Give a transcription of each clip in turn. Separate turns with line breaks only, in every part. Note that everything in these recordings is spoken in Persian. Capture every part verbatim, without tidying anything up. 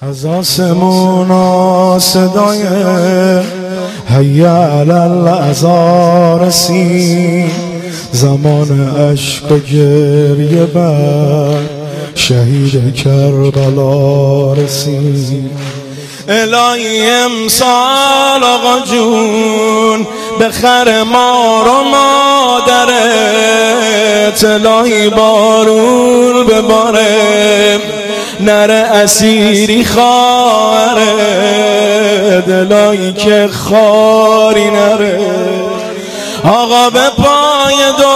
از آسمونا صدای حی علی العزا رسید، زمان اشک و گریه بر شهید کربلا رسید. الهی امسال آقا جون بخر ما رو مادرت، الهی بارون بباره نره اسیری خواهرت، الهی که خاری نره آقا به پای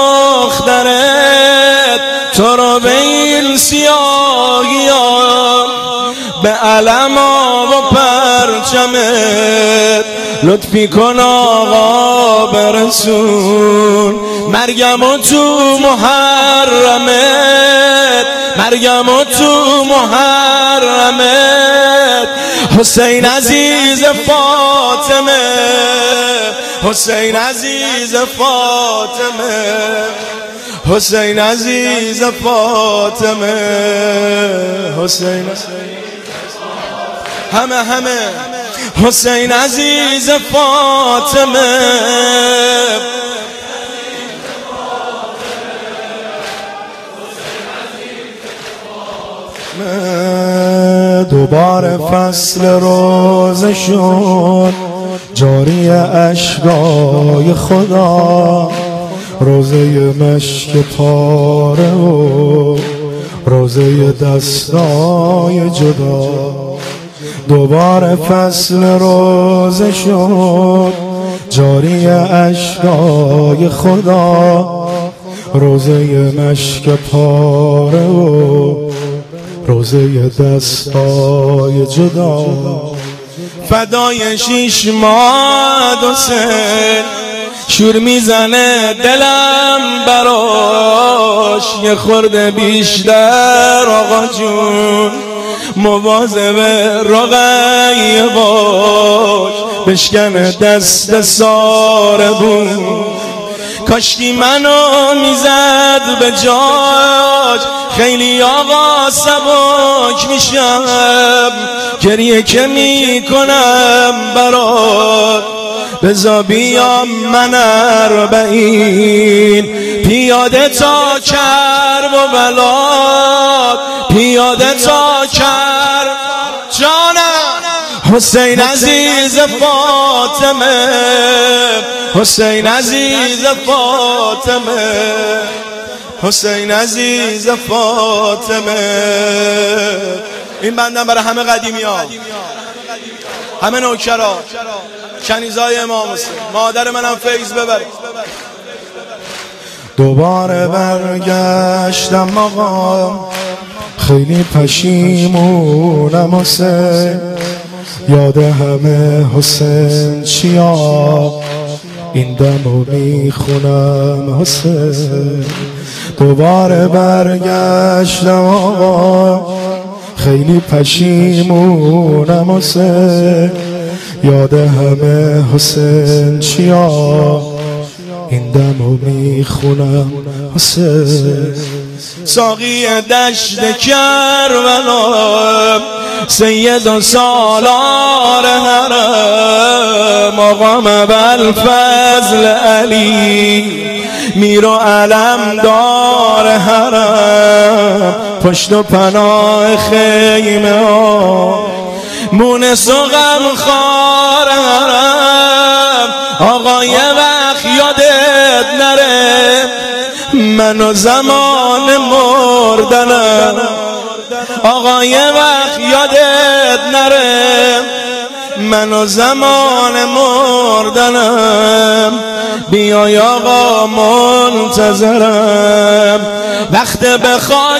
دخترت، تو رو به این سیاهی ها به علما و پرچمت لطفی کن آقا برسون. مریم و تو محرمت، مریم و تو محرمت، حسین عزیز فاطمه، حسین عزیز فاطمه، حسین عزیز فاطمه، حسین همه همه حسین عزیز فاطمه. دوباره فصل روزه شد جاری اشکای خدا، روزه مشک پاره و روزه دستای جدا. دوباره فصل روزه شد جاری اشکای خدا، روزه مشک پاره و روزه دستای جدا. فدای شیش ماه دو سه شور میزنه دلم براش، یه خورده بیشتر آقا جون مواظب رقیه باش، بشکن دست ساربون. کاشکی منو میزد به جاش، خیلی آقا سبک میشم، گریه که میکنم برات. بزا بیام من اربعین پیاده تا کرب و بلاد، پیاده تا کرب جانم. حسین عزیز فاطمه، حسین عزیز فاطمه، حسین عزیز فاطمه. این بندم برای همه قدیمی ها، همه نوکرا، کنیزای امام حسین، مادر منم فیض ببرید. دوباره برگشتم آقا، خیلی پشیمونم حسین، یاد همه حسین چیا این دمو میخونم حسین. دوباره برگشتم آقا، خیلی پشیمونم حسین، یاد همه حسین چیا این دمو میخونم حسین. ساقی دشت کربلا، سید و سالار حرم، آقا ابوالفضل علی، میر و علم دار حرم، پشت و پناه خیمه ها، مونس و غمخوار حرم. آقا یه وقت یادت نره منو زمان مردنم، آقا یه وقت یادت نره منو زمان مردنم. بیای آقا منتظرم، وقت به خاک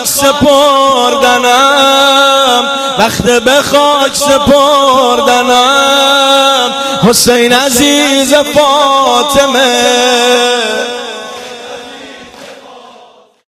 سپردنم، وقت به خاک سپردنم. حسین عزیز فاطمه.